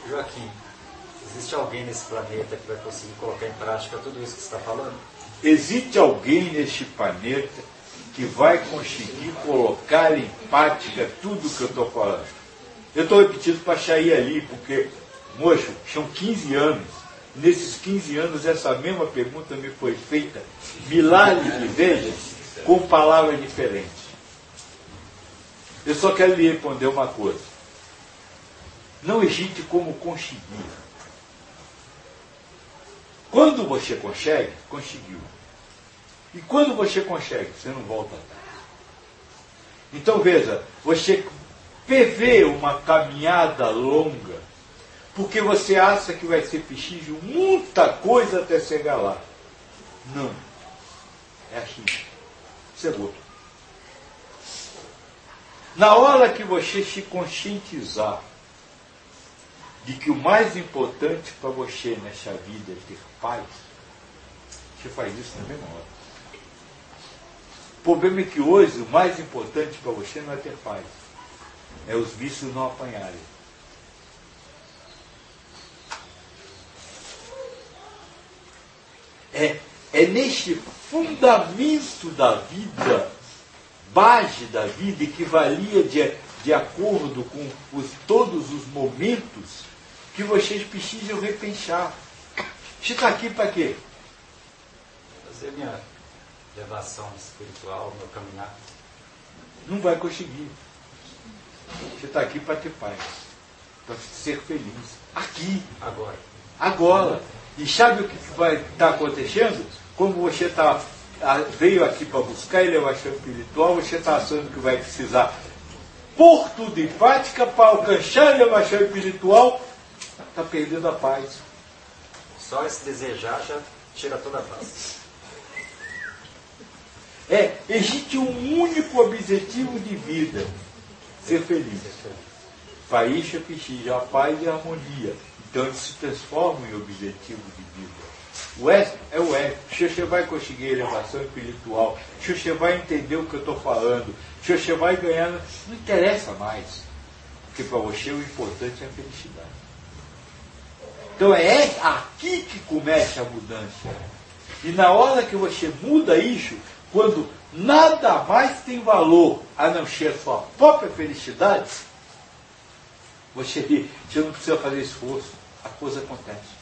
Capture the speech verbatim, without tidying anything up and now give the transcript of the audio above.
Joaquim, existe alguém nesse planeta que vai conseguir colocar em prática tudo isso que você está falando? Existe alguém neste planeta que vai conseguir colocar em prática tudo que eu estou falando? Eu estou repetindo para sair ali, porque, moço, são quinze anos. Nesses quinze anos, essa mesma pergunta me foi feita milhares de vezes, com palavras diferentes. Eu só quero lhe responder uma coisa. Não existe como conseguir. Quando você consegue, conseguiu. E quando você consegue, você não volta atrás. Então veja, você prevê uma caminhada longa, porque você acha que vai ser preciso muita coisa até chegar lá. Não. É assim. Chegou. Na hora que você se conscientizar de que o mais importante para você nessa vida é ter paz, você faz isso na mesma hora. O problema é que hoje o mais importante para você não é ter paz, é os vícios não apanharem. É, é neste fundamento da vida, base da vida, que valia de, de acordo com os, todos os momentos, que vocês precisam repensar. Você está aqui para quê? Fazer minha elevação espiritual, meu caminhar. Não vai conseguir. Você está aqui para ter paz, para ser feliz. Aqui. Agora. Agora. E sabe o que vai estar acontecendo? Como você tá, veio aqui para buscar elevação espiritual, você está achando que vai precisar pôr tudo em prática para alcançar a elevação espiritual, está perdendo a paz. Só esse desejar já tira toda a paz. É, existe um único objetivo de vida, ser feliz. Para isso é preciso a paz e a harmonia. Então eles se transformam em objetivo de vida. O S é o S. Se você vai conseguir elevação espiritual, se você vai entender o que eu estou falando, se você vai ganhar, não interessa mais. Porque para você o importante é a felicidade. Então é aqui que começa a mudança. E na hora que você muda isso, quando nada mais tem valor a não ser a sua própria felicidade, você, você não precisa fazer esforço, a coisa acontece.